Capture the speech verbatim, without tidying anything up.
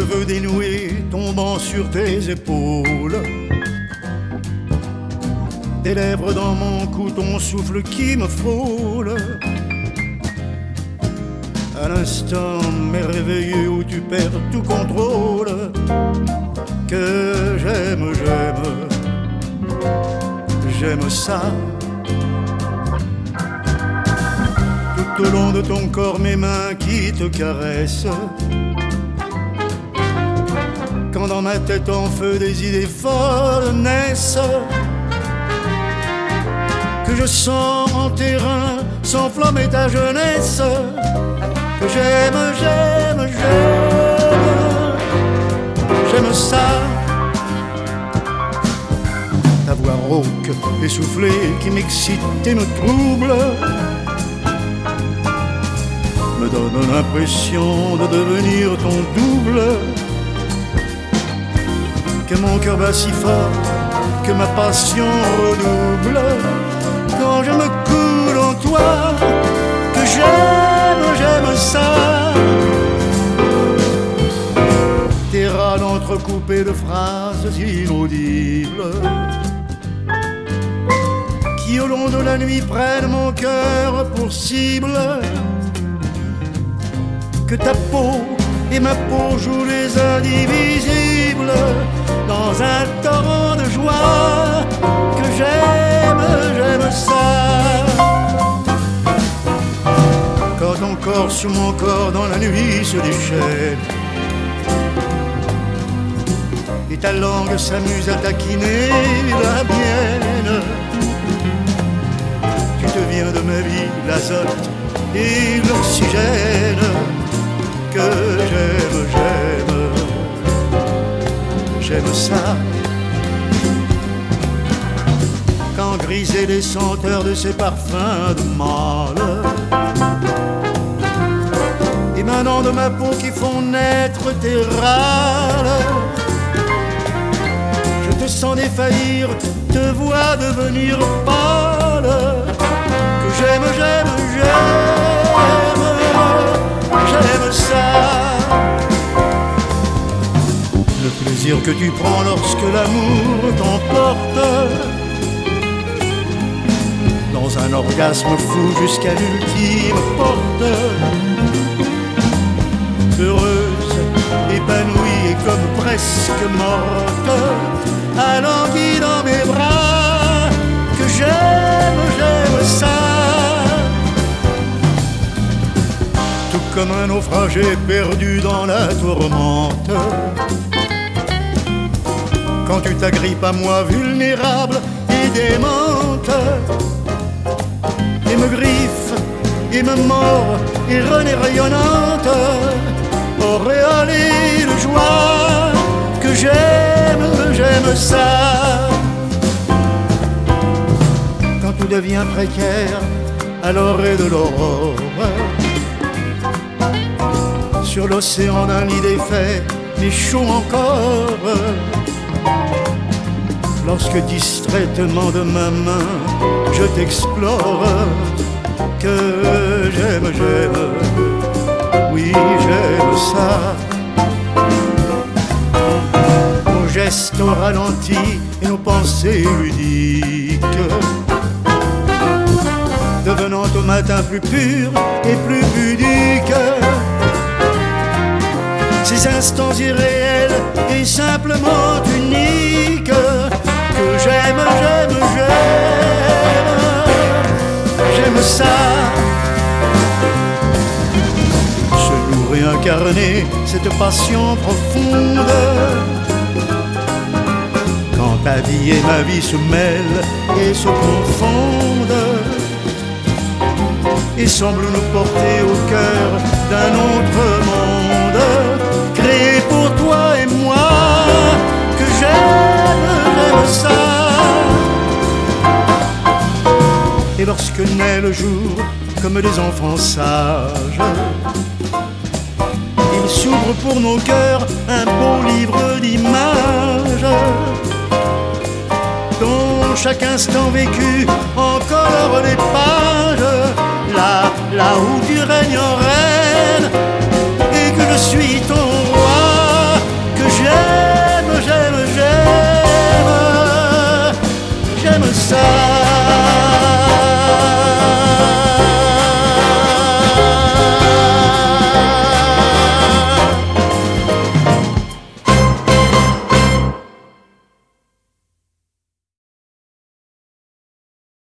cheveux dénoués tombant sur tes épaules, tes lèvres dans mon cou, ton souffle qui me frôle. À l'instant merveilleux où tu perds tout contrôle, que j'aime, j'aime, j'aime ça. Tout au long de ton corps, mes mains qui te caressent. Quand dans ma tête en feu des idées folles naissent, que je sens en terrain s'enflammer ta jeunesse. Que j'aime, j'aime, j'aime, j'aime ça. Ta voix rauque, essoufflée, qui m'excite et me trouble, me donne l'impression de devenir ton double. Que mon cœur bat si fort, que ma passion redouble, quand je me coule en toi, que j'aime, j'aime ça. Tes râles entrecoupés de phrases inaudibles, qui au long de la nuit prennent mon cœur pour cible. Que ta peau et ma peau jouent les indivisibles dans un torrent de joie. Que j'aime, j'aime ça. Quand ton corps sous mon corps dans la nuit se déchaîne, et ta langue s'amuse à taquiner la mienne. Tu deviens de ma vie l'azote et l'oxygène. Que j'aime, j'aime, j'aime ça. Quand grisaient les senteurs de ces parfums de mâle, émanant de ma peau qui font naître tes râles, je te sens défaillir, te vois devenir pâle. Que j'aime, j'aime, j'aime, j'aime ça. Le plaisir que tu prends lorsque l'amour t'emporte dans un orgasme fou jusqu'à l'ultime porte. Heureuse, épanouie et comme presque morte, alanguie dans mes bras. Que j'aime, j'aime ça. Tout comme un naufragé perdu dans la tourmente, quand tu t'agrippes à moi vulnérable et démente, et me griffe et me mord, et renée rayonnante, auréolée de joie. Que j'aime, j'aime ça. Quand tout devient précaire à l'orée de l'aurore, sur l'océan d'un lit défait, mais chaud encore, lorsque distraitement de ma main je t'explore. Que j'aime, j'aime, oui j'aime ça. Nos gestes au ralenti et nos pensées ludiques, devenant au matin plus purs et plus pudiques. Ces instants irréels et simplement uniques. Que j'aime, j'aime, j'aime, j'aime ça. Se nous réincarner cette passion profonde, quand ta vie et ma vie se mêlent et se confondent, et semblent nous porter au cœur d'un autre monde, créé pour toi et moi. Que j'aime, j'aime ça. Et lorsque naît le jour, comme des enfants sages, il s'ouvre pour nos cœurs un beau livre d'images, dont chaque instant vécu en colore les pages. Là, là où tu règnes en reine, et que je suis ton